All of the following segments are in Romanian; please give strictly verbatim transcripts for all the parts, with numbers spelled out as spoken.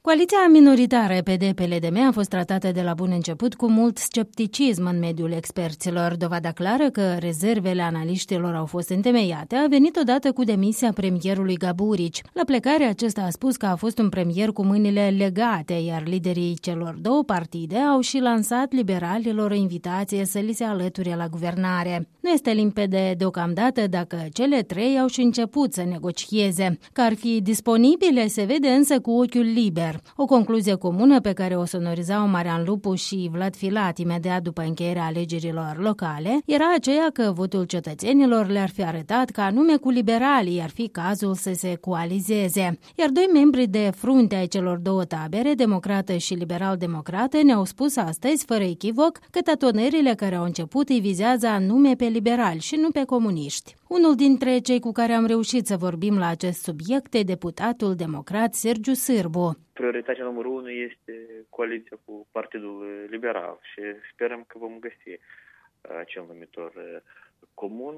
Coaliția minoritară P D P L D M a fost tratată de la bun început cu mult scepticism în mediul experților. Dovada clară că rezervele analiștilor au fost întemeiate a venit odată cu demisia premierului Gaburici. La plecare, acesta a spus că a fost un premier cu mâinile legate, iar liderii celor două partide au și lansat liberalilor o invitație să li se alăture la guvernare. Nu este limpede deocamdată dacă cele trei au și început să negocieze. Că ar fi disponibile se vede însă cu ochiul liber. O concluzie comună pe care o sonorizau Marian Lupu și Vlad Filat imediat după încheierea alegerilor locale era aceea că votul cetățenilor le-ar fi arătat că anume cu liberalii ar fi cazul să se coalizeze. Iar doi membri de frunte ai celor două tabere, democrată și liberal-democrată, ne-au spus astăzi, fără echivoc, că tatonările care au început îi vizează anume pe liberali și nu pe comuniști. Unul dintre cei cu care am reușit să vorbim la acest subiect e deputatul democrat Sergiu Sârbu. Prioritatea numărul unu este coaliția cu Partidul Liberal și sperăm că vom găsi acel numitor comun.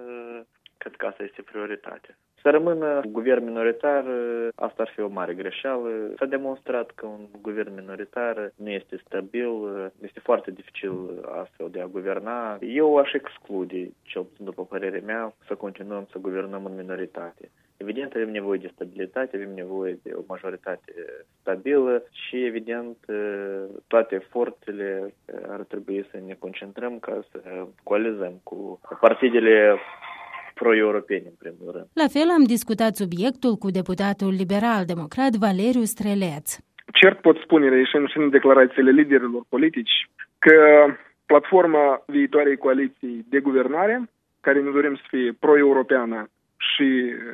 Cred că asta este prioritatea. Să rămână guvern minoritar, asta ar fi o mare greșeală. S-a demonstrat că un guvern minoritar nu este stabil, este foarte dificil astfel de a guverna. Eu aș exclude, cel puțin după părerea mea, să continuăm să guvernăm în minoritate. Evident, avem nevoie de stabilitate, avem nevoie de o majoritate stabilă și, evident, toate eforturile ar trebui să ne concentrăm ca să coalizăm cu partidele pro-europeni, în primul rând. La fel am discutat subiectul cu deputatul liberal-democrat Valeriu Streleț. Cert pot spune, reieșind și în declarațiile liderilor politici, că platforma viitoarei coaliții de guvernare, care ne dorim să fie pro-europeană și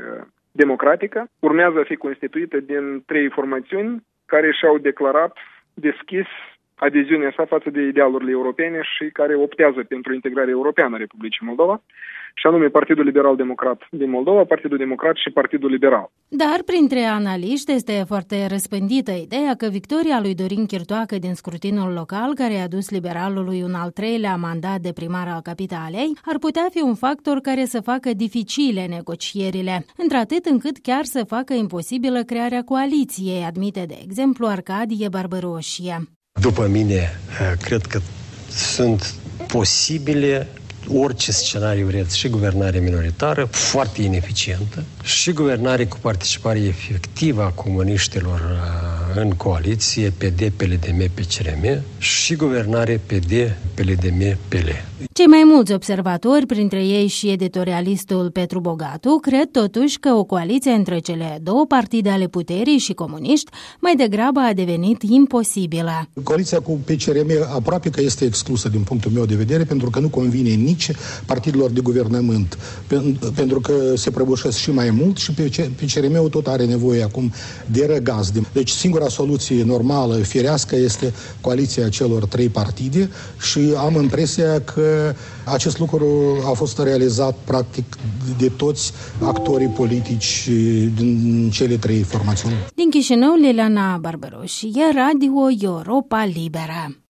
democratică, urmează a fi constituită din trei formațiuni care și-au declarat deschis adeziunea sa față de idealurile europene și care optează pentru integrarea europeană a Republicii Moldova, și anume Partidul Liberal-Democrat din Moldova, Partidul Democrat și Partidul Liberal. Dar printre analiști este foarte răspândită ideea că victoria lui Dorin Chirtoacă din scrutinul local, care i-a dus liberalului un al treilea mandat de primar al capitalei, ar putea fi un factor care să facă dificile negocierile, într-atât încât chiar să facă imposibilă crearea coaliției, admite de exemplu Arcadie Barbăroșie. După mine, cred că sunt posibile orice scenariu vreți, și guvernare minoritară, foarte ineficientă, și guvernare cu participare efectivă a comuniștilor în coaliție, P D P L D M P C R M, și guvernare P D P L D M P L. Cei mai mulți observatori, printre ei și editorialistul Petru Bogatu, cred totuși că o coaliție între cele două partide ale puterii și comuniști mai degrabă a devenit imposibilă. Coaliția cu P C R M aproape că este exclusă din punctul meu de vedere, pentru că nu convine nici partidelor de guvernământ, pentru că se prăbușesc și mai mult și P C R M-ul tot are nevoie acum de răgaz. Deci singura soluție normală, firească, este coaliția celor trei partide și am impresia că acest lucru a fost realizat practic de toți actorii politici din cele trei formațiuni. Din Chișinău, Liliana Barbăroșie, Radio Europa Liberă.